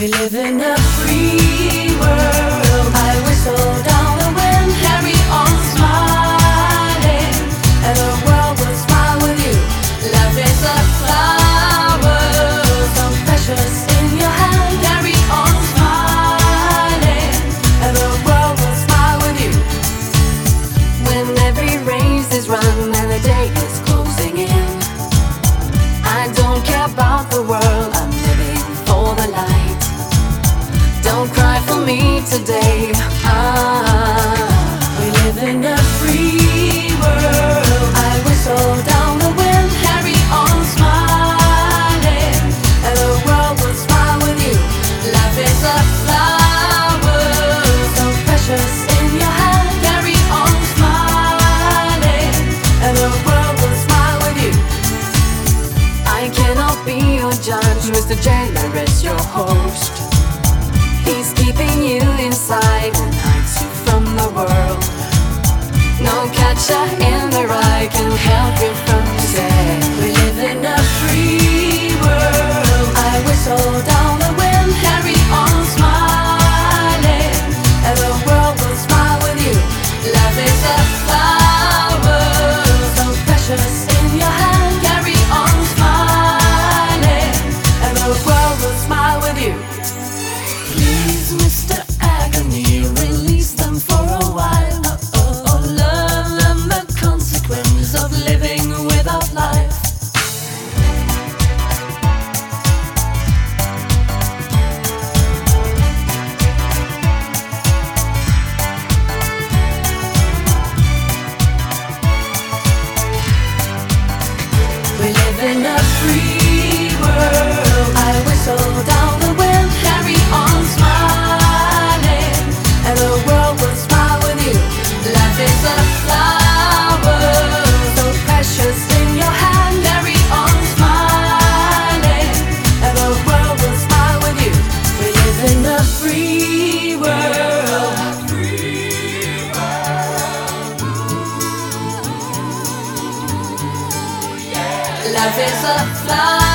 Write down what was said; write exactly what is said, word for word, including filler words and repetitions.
We live in a free world. I whistle down the wind, carry on smiling, and the world will smile with you. Love is a flower, so precious in your hand. Carry on smiling, and the world will smile with you. When every race is run and the day is closing in, I don't care about the world, I'm living for the light. Don't cry for me today. Ah, we live in a free world. I whistle down the wind, carry on smiling, and the world will smile with you. Life is a flower, so precious in your hand. Carry on smiling, and the world will smile with you. I cannot be your judge, Mister Jailer is your host. He's keeping you inside and hides you from the world. No catcher in the rye can help you from today. We live in a free world. I whistle down the wind, carry on smiling, and the world will smile with you. Love is a flower, so precious in your hand. Carry on smiling, and the world will smile with you. Please, Mister Agony, release them for a while. Oh, oh, oh, learn them the consequence of living without life. We live in a free world. I whistle down the wind, carry on smiling, and the world will smile with you. Life is a flower, so precious in your hand. Carry on smiling, and the world will smile with you. We live in a free world. Life is a flower.